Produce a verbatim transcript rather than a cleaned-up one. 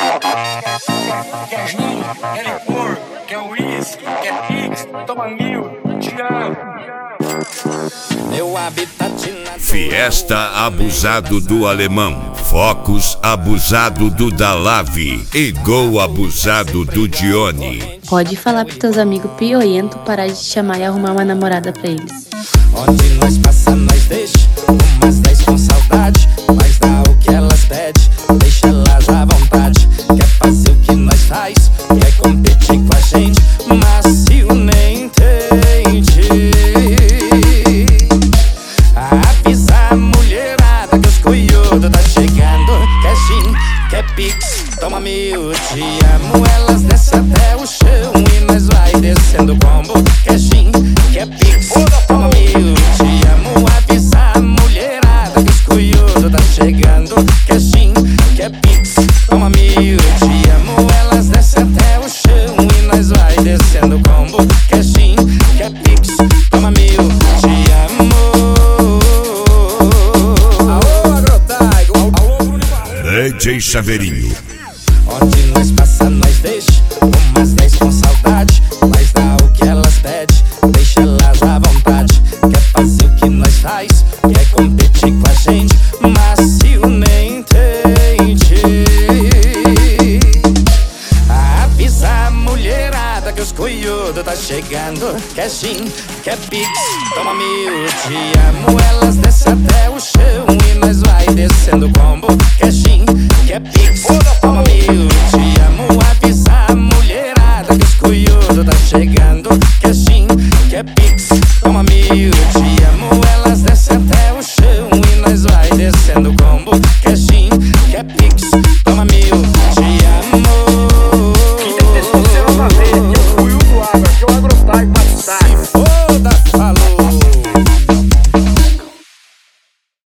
Quer gin, quer licor, quer uísque, quer pix, toma mil, te amo. Meu habitat natural. Fiesta abusado do alemão, Focus abusado do Dalave e Gol abusado do Dione. Pode falar pros teus amigos pioento parar de te chamar e arrumar uma namorada pra eles. Onde nós passa, nós deixa umas dez com saudade, mas dá o que elas pedem, deixa elas à vontade. Quer fazer o que nós faz, quer competir com a gente, mas se o nem entende. Avisa a mulherada que os cuiudos tá chegando. Quer gin, quer pix, toma mil, te amo. Elas descem até o chão e nós vai descendo o combo. Quer gin, quer pix, toma mil, te amo. Avisa a mulherada que os cuiudos tá chegando. Quer gin, quer pix, toma mil, te amo. Elas descem até o chão e nós vai descendo o combo. Quer gin, quer pix, toma mil, te amo. D J Chaveirinho. Onde nós passa, nós deixa umas dez com saudade, mas dá o que elas pedem, deixa elas à vontade. Quer fazer o que nós faz, quer competir com a gente, mas se o nem entende. Avisa a mulherada que os cuiudos tá chegando. Quer gin, quer pix, toma mil, te amo. Elas descem até o chão e nós vai descendo o combo. Quer gin, quer pix, toma mil.